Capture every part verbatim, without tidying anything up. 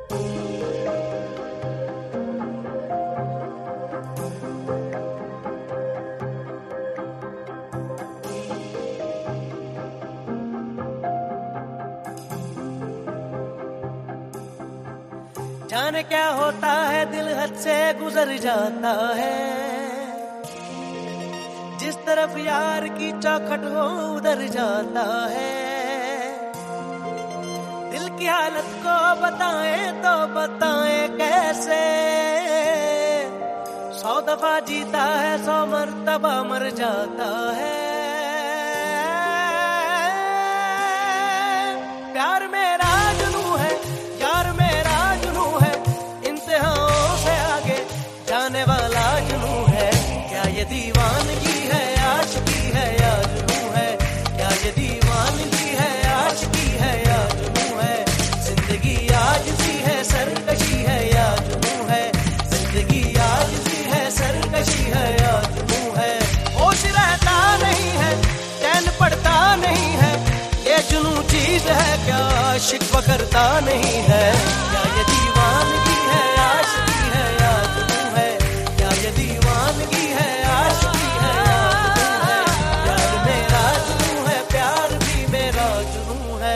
जाने क्या होता है दिल हद से गुजर जाता है, जिस तरफ यार की चौखट हो उधर जाता है। दिल की हालत को बताएं तो बताएं कैसे, सौ दफा जीता है सौ मर्तबा मर जाता है। प्यार मेरा जुनू है, यार मेरा जुनू है, इंतहाओं से आगे जाने वाला जुनू है। क्या ये दीवानगी है आशिकी है या जुनू है, क्या ये दीवानगी है आशिकी है या जुनू है। जिंदगी आजिज़ी है सरकशी है या जुनू है, जिंदगी आजिज़ी है सरकशी है या जुनू है। होश रहता नहीं है चैन पड़ता नहीं है, ये जुनू चीज है क्या शिकवा करता नहीं है। क्या ये दीवानगी है आशिकी है या जुनू है, क्या ये दीवानगी है आशिकी है या जुनू है। यार मेरा जुनू है प्यार भी मेरा जुनू है।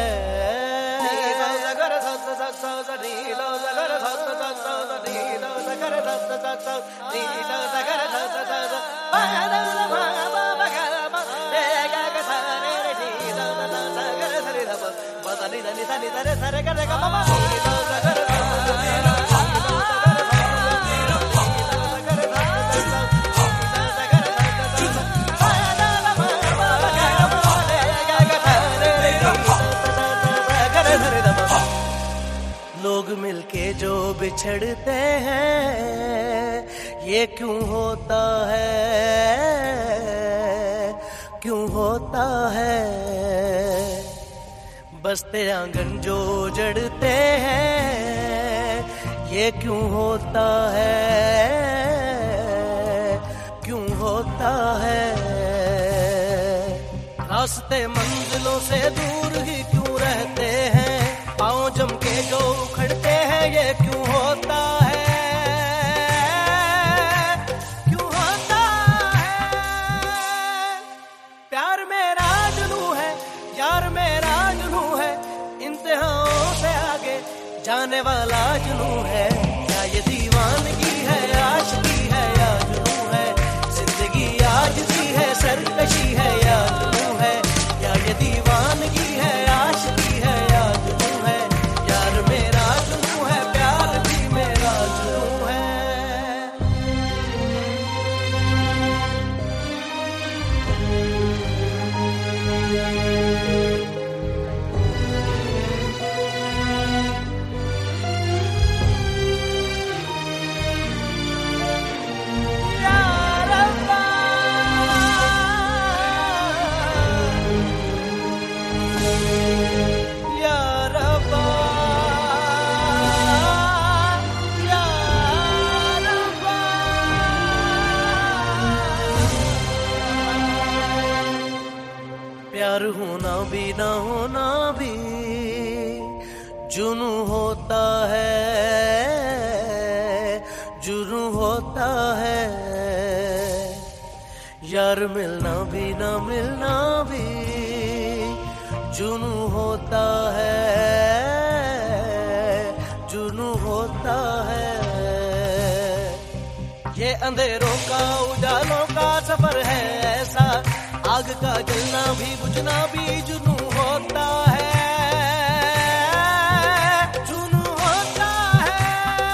लोग मिलके जो बिछड़ते हैं ये क्यों होता है, क्यों होता है। बसते आंगन जो जड़ते हैं ये क्यों होता है, क्यों होता है। रास्ते मंजिलों से दूर ही क्यों रहते हैं, पाँव जम के जो उखड़ते हैं ये क्यों होता है, क्यों होता है। प्यार मेरा जुनू है, यार मेरा जुनू है, इंतहाओं से आगे जाने वाला जुनू है। क्या ये दीवानगी है आशिकी है या जुनू है, जिंदगी आजिज़ी है सरकशी है या जुनू है। क्या ये दीवानगी है आशिकी है या जुनू है। यार मेरा जुनू है प्यार भी मेरा जुनू है। प्यार होना भी ना होना भी जुनू होता है, जुनू होता है। यार मिलना भी ना मिलना भी जुनू होता है, जुनू होता है। ये अंधेरों का उजालों का सफर है ऐसा, आग का जलना भी बुझना भी जुनू होता है, जुनू होता है।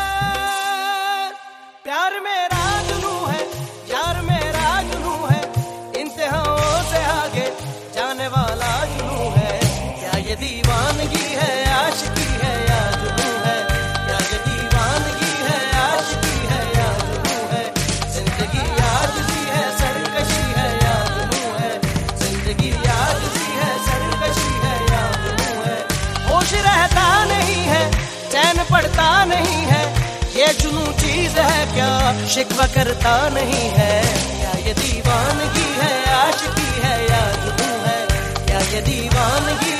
प्यार मेरा जुनू है, यार मेरा जुनू है, इंतहाओं से आगे जाने वाला जुनू है। क्या ये दीवानगी है आशिकी है या जुनू है, क्या ये दीवानगी है आशिकी है या जुनू है। जिंदगी आजिज़ी है सरकशी है या जुनू है, जिंदगी आजिज़ी है सरकशी है या जुनू है। होश रहता नहीं है चैन पड़ता नहीं है, ये जुनू चीज है क्या शिकवा करता नहीं है। क्या ये दीवानगी है आशिकी है या जुनू है, क्या ये दीवानगी